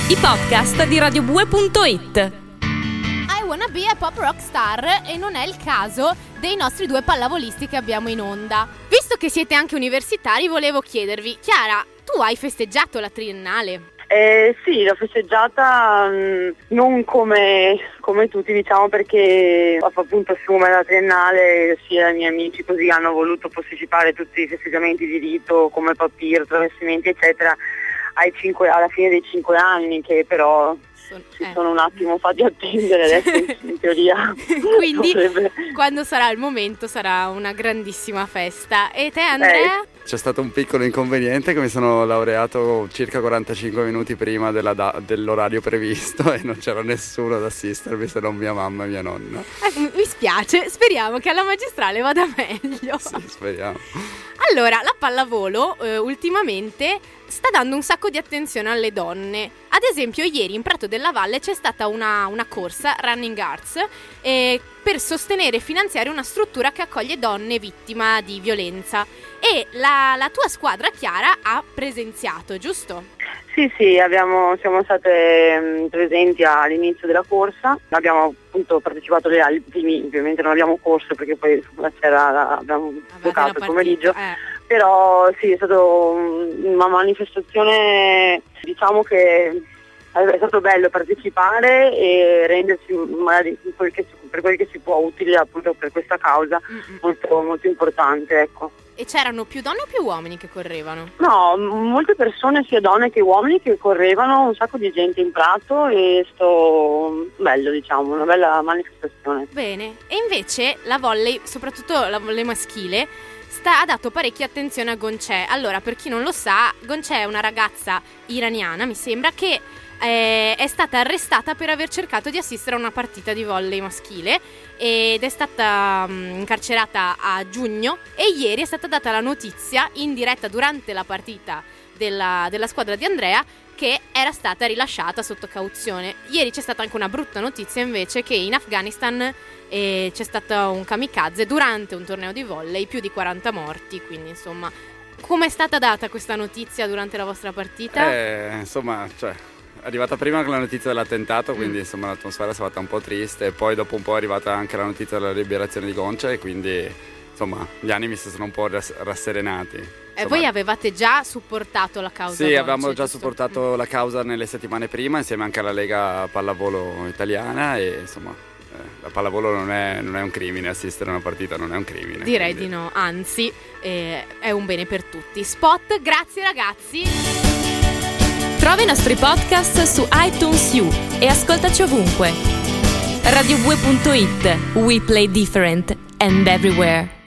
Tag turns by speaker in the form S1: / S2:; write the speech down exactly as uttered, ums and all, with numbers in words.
S1: i podcast di radio bue punto it.
S2: I wanna be a pop rock star, e non è il caso dei nostri due pallavolisti che abbiamo in onda. Visto che siete anche universitari, volevo chiedervi, Chiara, tu hai festeggiato la triennale?
S3: Eh, sì, l'ho festeggiata mh, non come, come tutti, diciamo, perché appunto siccome la triennale sia i miei amici così hanno voluto posticipare tutti i festeggiamenti di rito come papiro, travestimenti eccetera ai cinque, alla fine dei cinque anni, che però
S2: Son-
S3: si
S2: eh.
S3: sono un attimo fatti attendere adesso in, in teoria.
S2: Quindi
S3: dovrebbe...
S2: quando sarà il momento sarà una grandissima festa. E te, Andrea?
S3: Eh.
S4: C'è stato un piccolo inconveniente che mi sono laureato circa quarantacinque minuti prima della da- dell'orario previsto e non c'era nessuno ad assistermi se non mia mamma e mia nonna.
S2: Eh, mi spiace, speriamo che alla magistrale vada meglio.
S4: Sì, speriamo.
S2: Allora, la pallavolo eh, ultimamente sta dando un sacco di attenzione alle donne. Ad esempio, ieri in Prato della Valle c'è stata una, una corsa, Running Arts, eh, per sostenere e finanziare una struttura che accoglie donne vittime di violenza. E la, la tua squadra, Chiara, ha presenziato, giusto?
S3: Sì, sì, abbiamo, siamo state mh, presenti all'inizio della corsa, abbiamo appunto partecipato alle- ai primi, ovviamente non abbiamo corso perché poi c'era, abbiamo giocato il pomeriggio,
S2: eh.
S3: però sì, è stata una manifestazione, diciamo che è stato bello partecipare e rendersi magari quel che, per quel che si può utile appunto per questa causa,
S2: Mm-mm.
S3: molto, molto importante, ecco.
S2: E c'erano più donne o più uomini che correvano?
S3: No, m- molte persone, sia donne che uomini, che correvano, un sacco di gente in prato e sto bello, diciamo, una bella manifestazione.
S2: Bene. E invece la volley, soprattutto la volley maschile, sta, ha dato parecchia attenzione a Goncè. Allora, per chi non lo sa, Goncè è una ragazza iraniana, mi sembra, che eh, è stata arrestata per aver cercato di assistere a una partita di volley maschile ed è stata mh, incarcerata a giugno, e ieri è stata data la notizia in diretta durante la partita della, della squadra di Andrea che era stata rilasciata sotto cauzione. Ieri c'è stata anche una brutta notizia invece, che in Afghanistan eh, c'è stato un kamikaze durante un torneo di volley, più di quaranta morti, quindi insomma, come è stata data questa notizia durante la vostra partita?
S4: Eh, insomma, cioè, è arrivata prima con la notizia dell'attentato, quindi insomma l'atmosfera si è fatta un po' triste, e poi dopo un po' è arrivata anche la notizia della liberazione di Goncè, e quindi insomma gli animi si sono un po' rass- rasserenati.
S2: E
S4: Insomma,
S2: voi avevate già supportato la causa?
S4: sì,
S2: Goncè,
S4: abbiamo già
S2: giusto?
S4: supportato la causa nelle settimane prima, insieme anche alla Lega Pallavolo Italiana, e insomma eh, la pallavolo non è, non è un crimine, assistere a una partita non è un crimine.
S2: Direi
S4: quindi...
S2: di no, anzi eh, è un bene per tutti. Spot, grazie ragazzi.
S1: Trovi i nostri podcast su iTunes U e ascoltaci ovunque. radio bue punto it. We play different and everywhere.